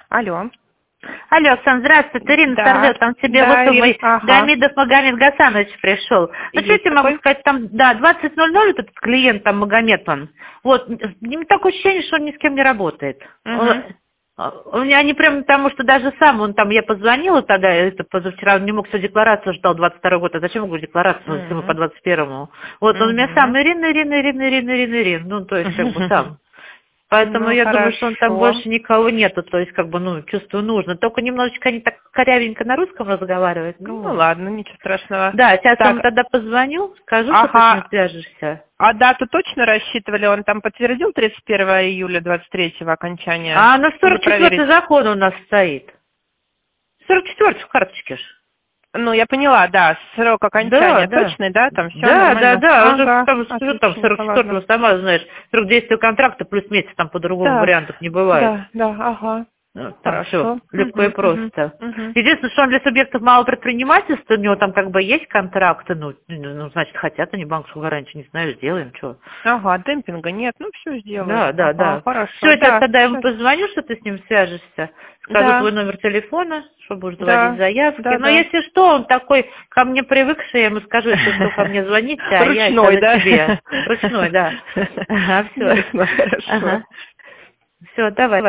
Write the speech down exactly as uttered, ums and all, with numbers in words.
Алло. Алло, Оксана, здравствуйте, Ирина Да. Старзел, там тебе Да, вот Ирина, мой ага. Гамидов Магомед Гасанович пришел. Ну, что я Есть тебе могу такой? сказать, там, да, двадцать ноль ноль этот клиент, там, Магомед, он, вот, не такое ощущение, что он ни с кем не работает. Он- Угу. У меня они прям, потому что даже сам, он там, я позвонила тогда, это позавчера, он не мог свою декларацию, ждал двадцать второй год, а зачем ему декларацию, если мы по двадцать первому? Вот, он у меня сам, Ирина, Ирина, Ирина, Ирина, Ирина, Ирина, ну, то есть, как бы сам. Поэтому Ну, я думаю, что он там хорошо. больше никого нету, то есть, как бы, ну, чувствую, нужно. Только немножечко они так корявенько на русском разговаривают. Ну, Ну, ладно, ничего страшного. да, сейчас я ему Так, тогда позвоню, скажу, что ты с ним ага. свяжешься. А дату точно рассчитывали? Он там подтвердил тридцать первого июля двадцать третьего окончания? А на Или сорок четвёртый проверить? закон у нас стоит. сорок четвёртый в карточке ж. Ну, я поняла, да, срок Да, окончания да. точный, да, там все Да, да, нормально. да, уже Ага, там, что там сорок отличненько, четвёртого, ладно. сама знаешь, срок действия контракта плюс месяц, там по-другому Да, вариантов не бывает. да, да, ага. Ну, там все Хорошо. легко и Угу, угу, просто. угу. Единственное, что он для субъектов малого предпринимательства, у него там как бы есть контракты, ну, ну значит, хотят они банковскую гарантию, не знаю, сделаем, что. Ага, демпинга нет, ну все сделаем. Да, да, Ага, да. хорошо, Все, сейчас да. тогда я ему Всё. позвоню, что ты с ним свяжешься, скажу Да, твой номер телефона, что будешь заводить да, заявки. да, Но да. если что, он такой ко мне привыкший, я ему скажу, если что, ко мне звоните, а я Ручной, тогда да? тебе. Ручной, да. Ага, все. Ясно, хорошо. Ага. Все, давай.